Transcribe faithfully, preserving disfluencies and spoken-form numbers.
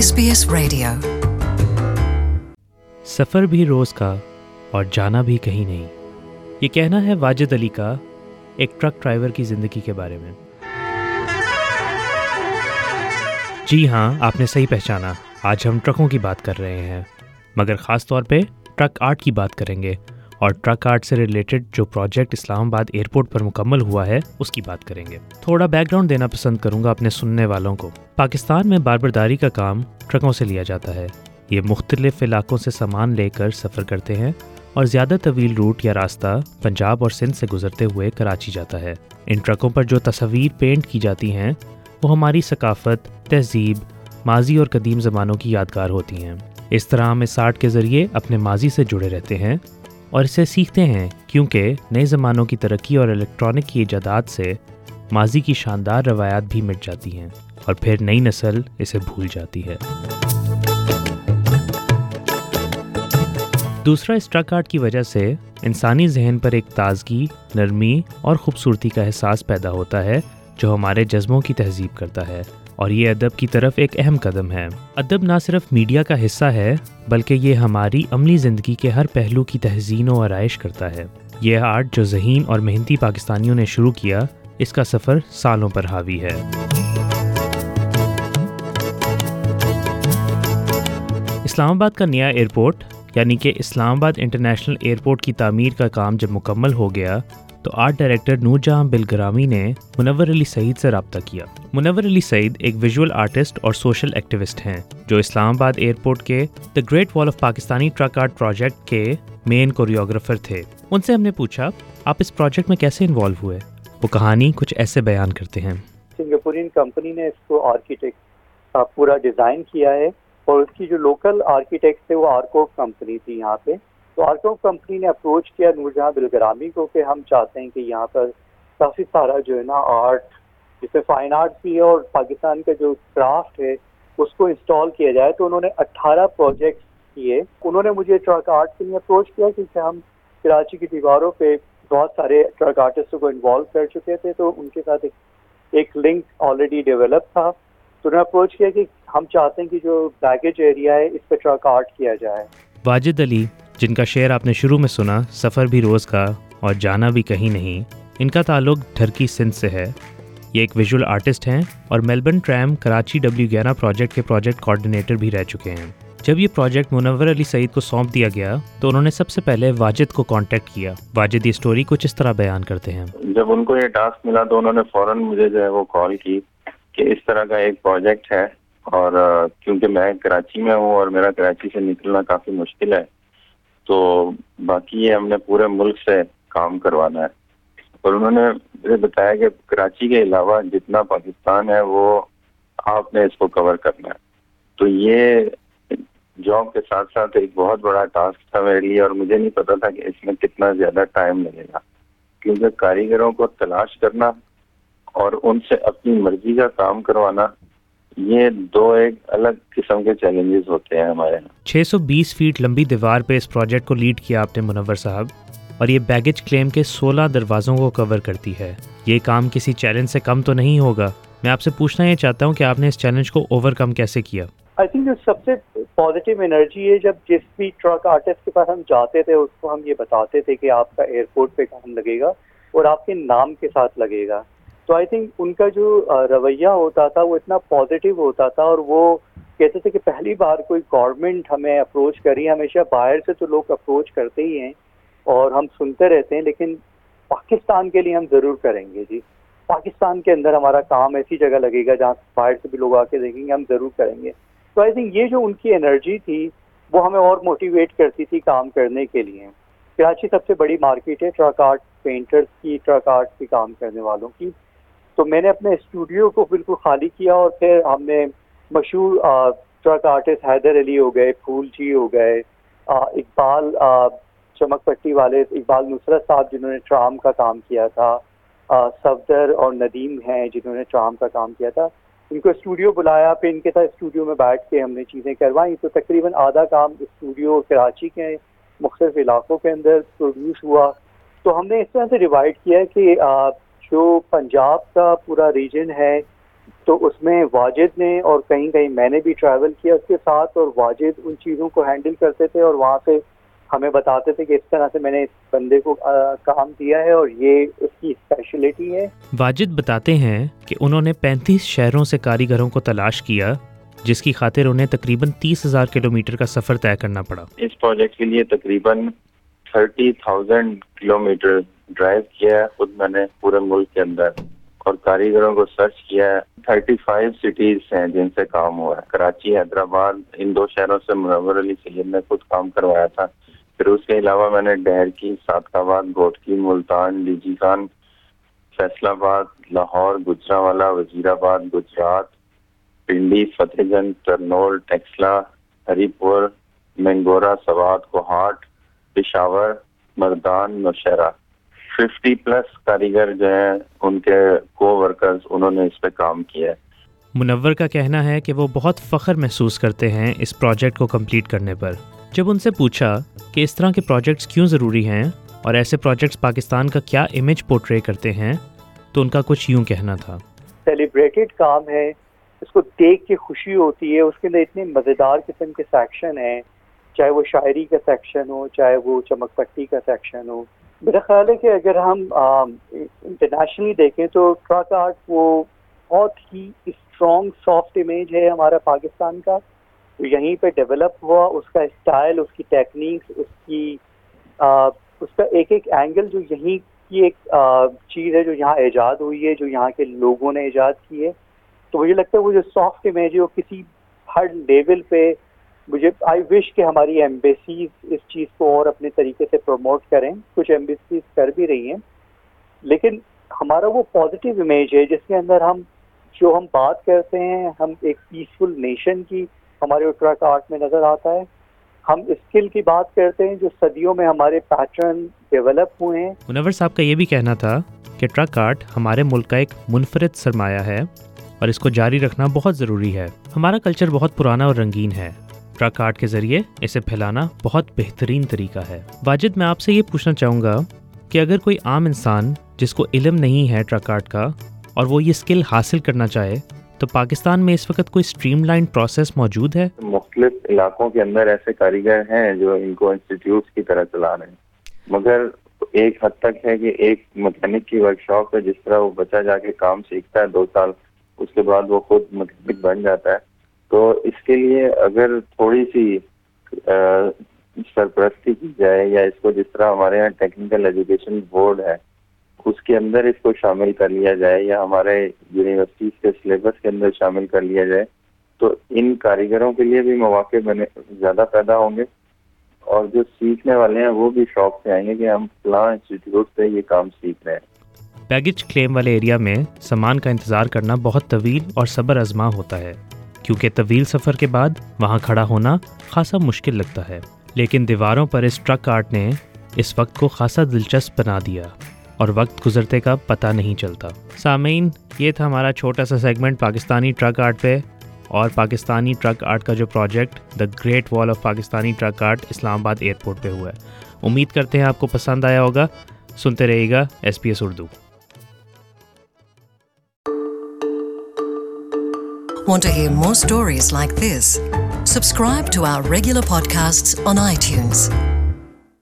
S B S radio. سفر بھی روز کا اور جانا بھی کہیں نہیں، یہ کہنا ہے واجد علی کا ایک ٹرک ڈرائیور کی زندگی کے بارے میں۔ جی ہاں، آپ نے صحیح پہچانا، آج ہم ٹرکوں کی بات کر رہے ہیں، مگر خاص طور پہ ٹرک آرٹ کی بات کریں گے، اور ٹرک آرٹ سے ریلیٹڈ جو پروجیکٹ اسلام آباد ایئرپورٹ پر مکمل ہوا ہے اس کی بات کریں گے۔ تھوڑا بیک گراؤنڈ دینا پسند کروں گا اپنے سننے والوں کو۔ پاکستان میں باربرداری کا کام ٹرکوں سے لیا جاتا ہے۔ یہ مختلف علاقوں سے سامان لے کر سفر کرتے ہیں اور زیادہ طویل روٹ یا راستہ پنجاب اور سندھ سے گزرتے ہوئے کراچی جاتا ہے۔ ان ٹرکوں پر جو تصاویر پینٹ کی جاتی ہیں وہ ہماری ثقافت، تہذیب، ماضی اور قدیم زمانوں کی یادگار ہوتی ہیں۔ اس طرح ہم اس آرٹ کے ذریعے اپنے ماضی سے جڑے رہتے ہیں اور اسے سیکھتے ہیں، کیونکہ نئے زمانوں کی ترقی اور الیکٹرانک کی ایجادات سے ماضی کی شاندار روایات بھی مٹ جاتی ہیں اور پھر نئی نسل اسے بھول جاتی ہے۔ دوسرا، اس ٹرک آرٹ کی وجہ سے انسانی ذہن پر ایک تازگی، نرمی اور خوبصورتی کا احساس پیدا ہوتا ہے جو ہمارے جذبوں کی تہذیب کرتا ہے، اور یہ ادب کی طرف ایک اہم قدم ہے۔ ادب نہ صرف میڈیا کا حصہ ہے بلکہ یہ ہماری عملی زندگی کے ہر پہلو کی تحسین و آرائش کرتا ہے۔ یہ آرٹ جو ذہین اور محنتی پاکستانیوں نے شروع کیا، اس کا سفر سالوں پر حاوی ہے۔ اسلام آباد کا نیا ایئرپورٹ یعنی کہ اسلام آباد انٹرنیشنل ایئرپورٹ کی تعمیر کا کام جب مکمل ہو گیا تو آرٹ ڈائریکٹر نور جہاں بلگرامی نے منور علی سعید سے رابطہ کیا۔ منور علی سعید ایک ویژول آرٹسٹ اور سوشل ایکٹیوسٹ ہیں جو اسلام آباد ایئرپورٹ کے the great wall of Pakistani truck art project کے مین کوریوگرافر تھے۔ ان سے ہم نے پوچھا آپ اس پروجیکٹ میں کیسے انوالو ہوئے۔ وہ کہانی کچھ ایسے بیان کرتے ہیں۔ سنگاپورین کمپنی نے اس کو آرکیٹیکٹ پورا ڈیزائن کیا ہے، اور اس کی جو لوکل آرکیٹیکٹ تھے وہ آرکو کمپنی تھی یہاں پہ۔ تو آرکو کمپنی نے اپروچ کیا نور جہاں بلگرامی کو کہ ہم چاہتے ہیں کہ یہاں پر کافی سارا جو ہے نا آرٹ، جس میں فائن آرٹ بھی ہے اور پاکستان کا جو کرافٹ ہے اس کو انسٹال کیا جائے۔ تو انہوں نے اٹھارہ پروجیکٹس کیے۔ انہوں نے مجھے ٹرک آرٹ کے لیے اپروچ کیا کیونکہ ہم کراچی کی دیواروں پہ بہت سارے ٹرک آرٹسٹوں کو انوالو کر چکے تھے، تو ان کے ساتھ ایک ایک لنک آلریڈی ڈیولپ تھا۔ تو انہوں نے اپروچ کیا کہ ہم چاہتے ہیں کہ جو بیگیج ایریا ہے اس پہ ٹرک آرٹ کیا جائے۔ واجد علی، جن کا شعر آپ نے شروع میں سنا، سفر بھی روز کا اور جانا بھی کہیں نہیں، ان کا تعلق ڈھرکی سندھ سے ہے۔ یہ ایک ویژول آرٹسٹ ہیں اور میلبرن ٹریم کراچی ڈبلیو گیارہ پروجیکٹ کے پروجیکٹ کوآرڈینیٹر بھی رہ چکے ہیں۔ جب یہ پروجیکٹ منور علی سعید کو سونپ دیا گیا تو انہوں نے سب سے پہلے واجد کو کانٹیکٹ کیا۔ واجد یہ سٹوری کچھ اس طرح بیان کرتے ہیں۔ جب ان کو یہ ٹاسک ملا تو انہوں نے فوراً مجھے جو ہے وہ کال کی کہ اس طرح کا ایک پروجیکٹ ہے، اور کیونکہ میں کراچی میں ہوں اور میرا کراچی سے نکلنا کافی مشکل ہے، تو باقی یہ ہم نے پورے ملک سے کام کروانا ہے۔ اور انہوں نے مجھے بتایا کہ کراچی کے علاوہ جتنا پاکستان ہے وہ آپ نے اس کو کور کرنا ہے۔ تو یہ جاب کے ساتھ ساتھ ایک بہت بڑا ٹاسک تھا میرے لیے، اور مجھے نہیں پتا تھا کہ اس میں کتنا زیادہ ٹائم لگے گا، کیونکہ کاریگروں کو تلاش کرنا اور ان سے اپنی مرضی کا کام کروانا، یہ دو ایک الگ قسم کے چیلنجز ہوتے ہیں ہمارے یہاں۔ چھ سو بیس فیٹ لمبی دیوار پہ اس پروجیکٹ کو لیڈ کیا آپ نے منور صاحب، اور یہ بیگیج کلیم کے سولہ دروازوں کو کور کرتی ہے۔ یہ کام کسی چیلنج سے کم تو نہیں ہوگا۔ میں آپ سے پوچھنا یہ چاہتا ہوں کہ آپ نے اس چیلنج کو اوور کم کیسے کیا؟ آئی تھنک جو سب سے پازیٹیو انرجی ہے، جب جس بھی ٹرک آرٹسٹ کے پاس ہم جاتے تھے اس کو ہم یہ بتاتے تھے کہ آپ کا ایئرپورٹ پہ کام لگے گا اور آپ کے نام کے ساتھ لگے گا، تو آئی تھنک ان کا جو رویہ ہوتا تھا وہ اتنا پازیٹیو ہوتا تھا، اور وہ کہتے تھے کہ پہلی بار کوئی گورنمنٹ ہمیں اپروچ کری۔ ہمیشہ باہر سے تو لوگ اپروچ کرتے ہی ہیں اور ہم سنتے رہتے ہیں، لیکن پاکستان کے لیے ہم ضرور کریں گے جی۔ پاکستان کے اندر ہمارا کام ایسی جگہ لگے گا جہاں باہر سے بھی لوگ آ کے دیکھیں گے، ہم ضرور کریں گے۔ تو آئی تھنک یہ جو ان کی انرجی تھی وہ ہمیں اور موٹیویٹ کرتی تھی کام کرنے کے لیے۔ کراچی سب سے بڑی مارکیٹ ہے ٹرک آرٹ پینٹرز کی، ٹرک آرٹ کی کام کرنے والوں کی۔ تو میں نے اپنے اسٹوڈیو کو بالکل خالی کیا، اور پھر ہم نے مشہور ٹرک آرٹسٹ حیدر علی ہو گئے، پھول جی ہو گئے، اقبال چمک پٹی والے اقبال نصرت صاحب جنہوں نے ٹرام کا کام کیا تھا، صفدر اور ندیم ہیں جنہوں نے ٹرام کا کام کیا تھا، ان کو اسٹوڈیو بلایا، پھر ان کے ساتھ اسٹوڈیو میں بیٹھ کے ہم نے چیزیں کروائیں۔ تو تقریباً آدھا کام اسٹوڈیو کراچی کے مختلف علاقوں کے اندر پروڈیوس ہوا۔ تو ہم نے اس طرح سے ڈیوائڈ کیا کہ جو پنجاب کا پورا ریجن ہے تو اس میں واجد نے اور کہیں کہیں میں نے بھی ٹریول کیا اس کے ساتھ، اور واجد ان چیزوں کو ہینڈل کرتے تھے اور وہاں سے ہمیں بتاتے تھے کہ اس طرح سے میں نے اس بندے کو کام دیا ہے اور یہ اس کی اسپیشلٹی ہے. واجد بتاتے ہیں کہ انہوں نے پینتیس شہروں سے کاریگروں کو تلاش کیا، جس کی خاطر انہیں تقریباً تیس ہزار کلو میٹر کا سفر طے کرنا پڑا. اس پروجیکٹ کے لیے تقریباً thirty thousand kilometre drive کیا ہے خود میں نے پورے ملک کے اندر، اور کاریگروں کو سرچ کیا ہے. تھرٹی فائیو سٹیز ہیں جن سے کام ہوا ہے. کراچی، حیدرآباد، ان دو شہروں سے منور علی سید نے خود کام کروایا تھا. پھر اس کے علاوہ میں نے ڈہر کی، Sadabad, Ghotki, Multan, D G Khan, Faisalabad, Lahore, Gujranwala, وزیر آباد، گجرات، پنڈی، فتح گنج، Kurnool, Taxila, Haripur, Mingora, Swat, Kohat, Peshawar, Mardan, Nowshera. Fifty plus کاریگر جو ہیں ان کے کو ورکرز انہوں نے اس پہ کام کیا ہے. منور کا کہنا ہے کہ وہ بہت فخر محسوس کرتے ہیں اس پروجیکٹ کو کمپلیٹ کرنے پر. جب ان سے پوچھا کہ اس طرح کے پروجیکٹس کیوں ضروری ہیں اور ایسے پروجیکٹس پاکستان کا کیا امیج پورٹرے کرتے ہیں، تو ان کا کچھ یوں کہنا تھا. سیلیبریٹڈ کام ہے، اس کو دیکھ کے خوشی ہوتی ہے. اس کے اندر اتنے مزیدار قسم کے سیکشن ہیں، چاہے وہ شاعری کا سیکشن ہو، چاہے وہ چمک پٹی کا سیکشن ہو. میرا خیال ہے کہ اگر ہم انٹرنیشنلی دیکھیں تو ٹرک آرٹ وہ بہت ہی اسٹرانگ سافٹ امیج ہے ہمارا پاکستان کا. یہیں پہ ڈیولپ ہوا، اس کا اسٹائل، اس کی ٹیکنیکس، اس کی آ, اس کا ایک ایک اینگل جو یہیں کی ایک آ, چیز ہے جو یہاں ایجاد ہوئی ہے، جو یہاں کے لوگوں نے ایجاد کی ہے. تو مجھے لگتا ہے وہ جو سافٹ امیج ہے وہ کسی ہر لیول پہ، مجھے آئی وش کہ ہماری ایمبیسیز اس چیز کو اور اپنے طریقے سے پروموٹ کریں. کچھ ایمبیسیز کر بھی رہی ہیں، لیکن ہمارا وہ پازیٹیو امیج ہے جس کے اندر ہم جو ہم بات کرتے ہیں، ہم ایک پیسفل نیشن کی ہمارے ٹرک آرٹ میں نظر آتا ہے. ہم اسکل کی بات کرتے ہیں جو صدیوں میں ہمارے پیٹرن ڈیولپ ہوئے ہیں. منور صاحب کا یہ بھی کہنا تھا کہ ٹرک آرٹ ہمارے ملک کا ایک منفرد سرمایہ ہے اور اس کو جاری رکھنا بہت ضروری ہے. ہمارا کلچر بہت پرانا اور رنگین ہے. ٹرک آرٹ کے ذریعے اسے پھیلانا بہت بہترین طریقہ ہے. واجد، میں آپ سے یہ پوچھنا چاہوں گا کہ اگر کوئی عام انسان جس کو علم نہیں ہے ٹرک آرٹ کا اور وہ یہ اسکل حاصل کرنا چاہے، تو پاکستان میں اس وقت کوئی اسٹریم لائن پروسیس موجود ہے؟ مختلف علاقوں کے اندر ایسے کاریگر ہیں جو ان کو انسٹیٹیوٹس کی طرح چلا رہے ہیں، مگر ایک حد تک ہے کہ ایک مکینک کی ورک شاپ ہے، جس طرح وہ بچہ جا کے کام سیکھتا ہے دو سال، اس کے بعد وہ خود مکینک بن جاتا ہے. تو اس کے لیے اگر تھوڑی سی سرپرستی کی جائے، یا اس کو جس طرح ہمارے یہاں ٹیکنیکل ایجوکیشن بورڈ ہے اس کے اندر اس کو شامل کر لیا جائے، یا ہمارے یونیورسٹیز کے سلیبس کے اندر شامل کر لیا جائے، تو ان کاریگروں کے لیے بھی مواقع بنے زیادہ پیدا ہوں گے، اور جو سیکھنے والے ہیں وہ بھی شوق سے آئیں گے کہ ہم فلاں انسٹیٹیوٹ سے یہ کام سیکھ رہے ہیں. بیگیج کلیم والے ایریا میں سامان کا انتظار کرنا بہت طویل اور صبر آزما ہوتا ہے، کیونکہ طویل سفر کے بعد وہاں کھڑا ہونا خاصا مشکل لگتا ہے. لیکن دیواروں پر اس ٹرک آرٹ نے اس وقت کو خاصا دلچسپ بنا دیا اور وقت گزرتے کا پتہ نہیں چلتا. سامعین، یہ تھا ہمارا چھوٹا سا سیگمنٹ پاکستانی ٹرک آرٹ پہ اور پاکستانی ٹرک آرٹ کا جو project the great wall of Pakistani truck art Islamabad airport پہ ہوا ہے. امید کرتے ہیں آپ کو پسند آیا ہوگا. سنتے رہیے گا S P S Urdu. Want to hear more stories like this? Subscribe to our regular podcasts on iTunes.